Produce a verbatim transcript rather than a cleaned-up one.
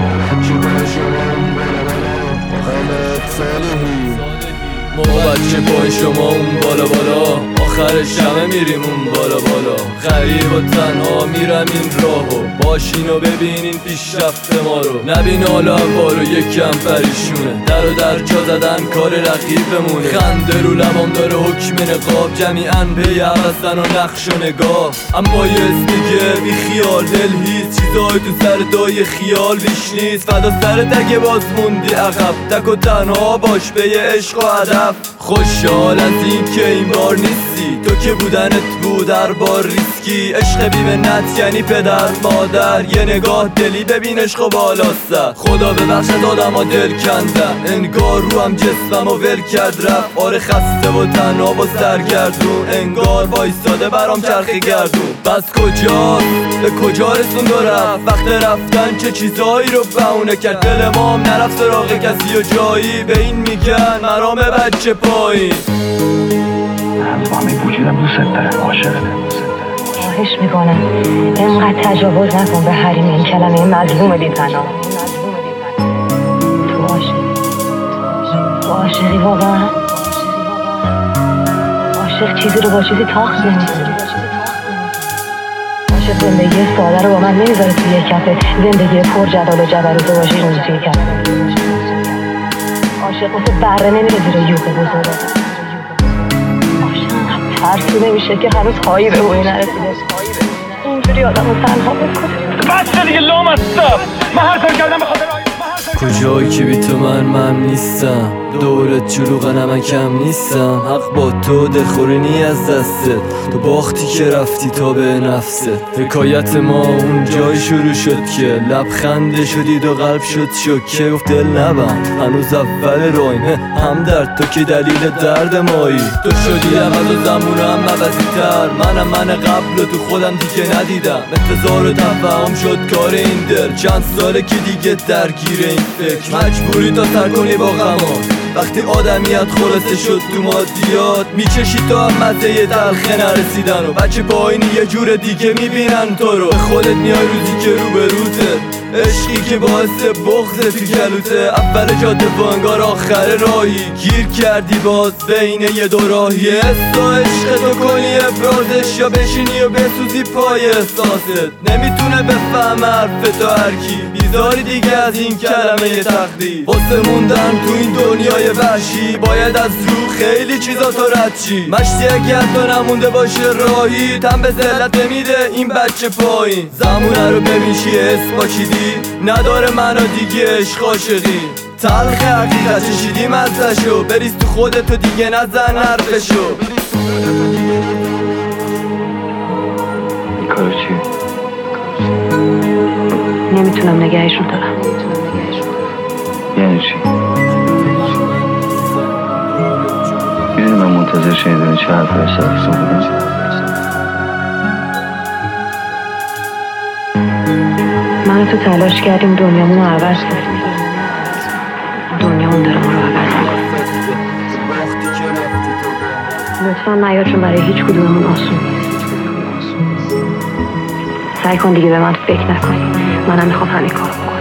ما بچه پای شما اون بالا بالا، آخرش همه میریم اون بالا بالا. غریب و تنها میرم این راهو، باشین و ببینین پیشرفت ما رو. نبین حالا بارو یکم پریشونه، در و در جا زدن کار رقیبمونه. خنده رو لبام داره حکم نقاب، جمیعاً پی عوضن و نقش و نگاه. اما یه دیگه بی خیال دل هیچ چیزای تو سر دای خیال بیش نیست. فدا سرت اگه باز موندی عقب، تک و تنها باش به یه عشق و هدف. خوشحال از این که این بار نیستی، تو که بودنت بود هر بار ریسکی. عشق بی منت یعنی پدر مادر، یه نگاه دلی ببین عشق و بالا سر. خدا ببخشد آدم ها دل کندن، انگار رو هم جسمم و ول کرد رفت. آره خسته و تنها و سرگردون، انگار وایستاده برام چرخی گردون. بس کجاست به کجا رسون دو رفت، وقت رفتن چه چیزایی رو بهونه کرد. دل ما هم نرفت سراغ کسی و جایی، به این میگن مرام بچه پایین. همه وجودم دوست داره، عاشقته. خواهش میکنم اینقدر تجاوز نکن به حریم این کلمه مظلوم بی پناه. تو عاشقی تو عاشقی واقعا؟ عاشق چیزی رو با چیزی تاخت نمی‌کنه. عاشق زندگی ساده رو با من نمیذاره توی کفه، زندگی پر جدال و جبروت و باشی روز توی کفه. عاشق مثل بره نمیره زیر یوغ بزرگه. ترسی نمیشه که هنوز خواهی به بوی نرسیده، اینجوری آدم رو تنها بکنه. بس دیگه لامصب، من هر کار کردم به خاطر کجایی که بی تو من من نیستم، دورت چلوغ نمکم نیستم. حق با تو دلخورینی از دستت، تو باختی که رفتی تا به نفست. حکایت ما اون جای شروع شد که لبخنده شدید و قلب شد شوکه. گفت دل نبند هنوز اول راهیم، هم درد تو که دلیل درد مایی. تو شدی عوض و زمونم عوضی تر، منم من قبل و تو خودم دیگه ندیدم. انتظار و تفاهم شد کار این دل، چند ساله که دیگه درگیر این فکر. مجبوری تا سر کنی با غمان، وقتی آدمیت خلاصه شد تو مادیات. میچشی تو هم مزه تلخه نرسیدن و بچه پایینی یه جور دیگه میبینن تو رو. به خودت میای روزی که رو به روته، عشقی که باعث بغض تو گلوته. اول جاده و انگار آخر راهی، گیر کردی باز بین یه دو راهی. حس و عشق تو کنی ابرازش، یا بشینی و بسوزی پای احساست. نمیتونه بفهم حرف تو هرکی، بیزاری دیگه از این کلمه تقدیر. واسه موندن تو این دنیای وحشی، باید از رو خیلی چیزا تو رد چی. مشتی اگه تو نمونده باشه راهی، تن به ذلت نمیده این بچه پایین. زمونه رو ببین چیه حس با چیدی، نداره منو دیگه عشق عاشقی. تلخ حقیقت چشیدیم ازشو، بریز تو خودتو دیگه نزن حرفشو. این کارو چیه؟ نمیتونم نگهشون دارم. یعنی چی؟ میدونی من منتظر شنیدن چه حرف احساسیتون بودم؟ من تو تلاش کردیم دنیامون رو عوض کنیم، دنیامون داره ما رو عوض میکنه. لطفا نیا، چون برای هیچ کدوممون آسون سعی کن دیگه به من فکر نکنی. منم میخوام همین کار کنم.